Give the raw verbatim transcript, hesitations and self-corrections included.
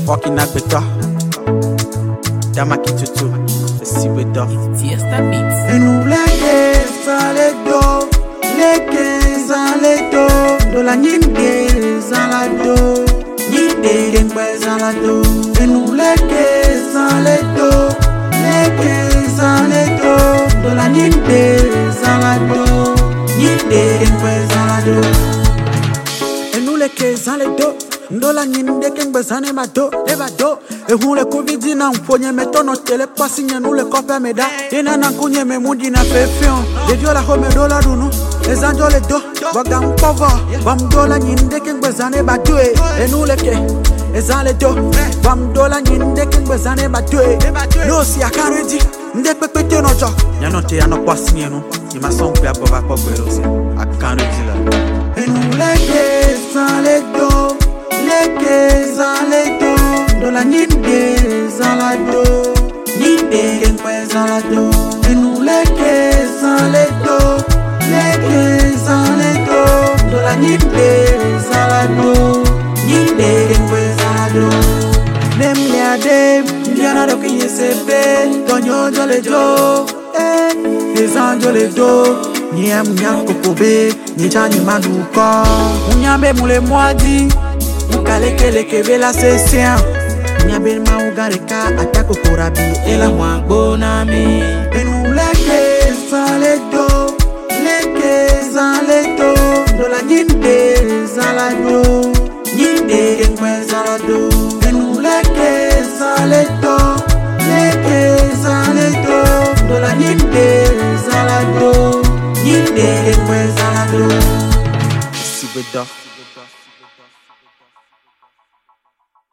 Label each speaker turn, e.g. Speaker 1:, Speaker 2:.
Speaker 1: Fucking Agbeta, Damaki Tutu, the Siweda.
Speaker 2: Fiesta Beats.
Speaker 1: Et nous les gays, ça les dos, les gays, ça les dos, de la ninde, ça la dos, ninde, ça la dos. Et nous les gays, ça les dos, les gays, ça les dos, de la ninde, ça la dos, ninde, ça la dos. Et nous les gays, ça les dos. Ndola nyinde kengbezane mado ebado ehule covid na mponye metono tele pasinye nule kope meda ina na kunye memudi na pefion de viola home dola dunu ezanjo le do waga mpova bam dola nyinde kengbezane bado enule ke ezale do bam dola nyinde kengbezane bado no si akaredi nde pepete no jo nyanote ya no pasinye no ima sonpe abova ko gberosi akaredi la enule ke zale do Leke zaledo, do la ninde zalado, ninde nkwe zalado. Enu leke zaledo, leke zaledo, do la ninde zalado, ninde nkwe zalado. Nem liade, ndiana do kinye sepe, donyo jole jo, eh, ezan jole do. Nyam nyam kokobe, nyechani maduka, unyambe mule mwadi. Mukalekele kebela sesien Nyabe maugareka atako korabi Ela mwagbo mi Enu leke zaledo Leke zaledo Dola nyinde zalado Nyinde nkwe zalado Enu leke zaledo Leke zaledo Dola nyinde zalado Nyinde nkwe zalado Siweda